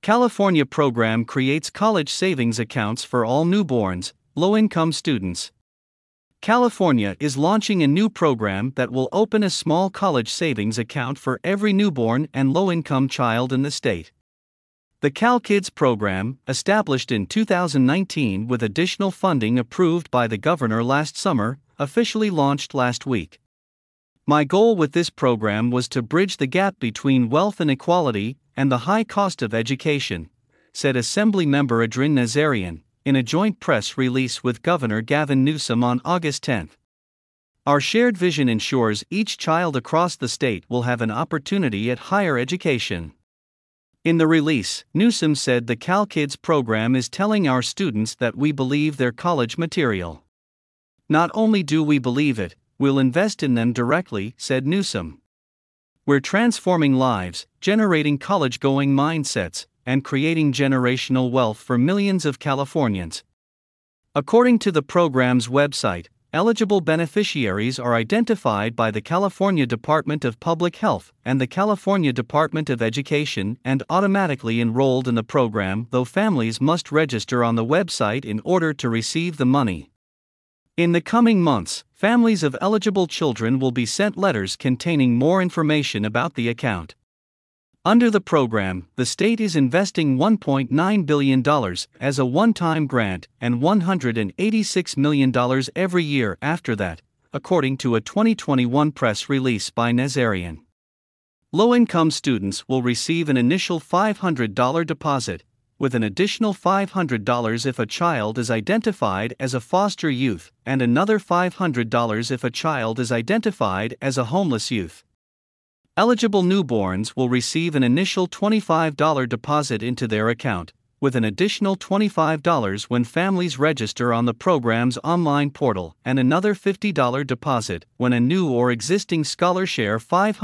California program creates college savings accounts for all newborns, low-income students. California is launching a new program that will open a small college savings account for every newborn and low-income child in the state. The CalKids program, established in 2019 with additional funding approved by the governor last summer, officially launched last week. My goal with this program was to bridge the gap between wealth inequality and the high cost of education, said Assemblymember Adrin Nazarian, in a joint press release with Governor Gavin Newsom on August 10. Our shared vision ensures each child across the state will have an opportunity at higher education. In the release, Newsom said the CalKids program is telling our students that we believe their college material. Not only do we believe it, we'll invest in them directly, said Newsom. We're transforming lives, generating college-going mindsets, and creating generational wealth for millions of Californians. According to the program's website, eligible beneficiaries are identified by the California Department of Public Health and the California Department of Education and automatically enrolled in the program, though families must register on the website in order to receive the money. In the coming months, families of eligible children will be sent letters containing more information about the account. Under the program, the state is investing $1.9 billion as a one-time grant and $186 million every year after that, according to a 2021 press release by Nazarian. Low-income students will receive an initial $500 deposit, with an additional $500 if a child is identified as a foster youth and another $500 if a child is identified as a homeless youth. Eligible newborns will receive an initial $25 deposit into their account, with an additional $25 when families register on the program's online portal and another $50 deposit when a new or existing ScholarShare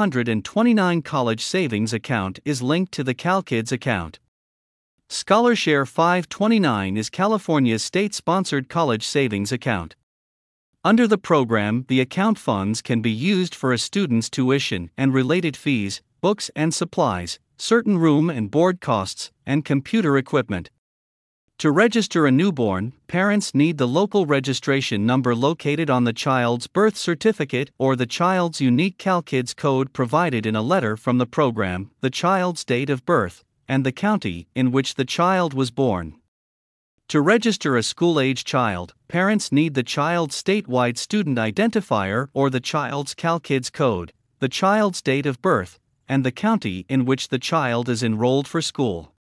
529 college savings account is linked to the CalKids account. ScholarShare 529 is California's state-sponsored college savings account. Under the program, the account funds can be used for a student's tuition and related fees, books and supplies, certain room and board costs, and computer equipment. To register a newborn, parents need the local registration number located on the child's birth certificate or the child's unique CalKids code provided in a letter from the program, the child's date of birth, and the county in which the child was born. To register a school-age child, parents need the child's statewide student identifier or the child's CalKids code, the child's date of birth, and the county in which the child is enrolled for school.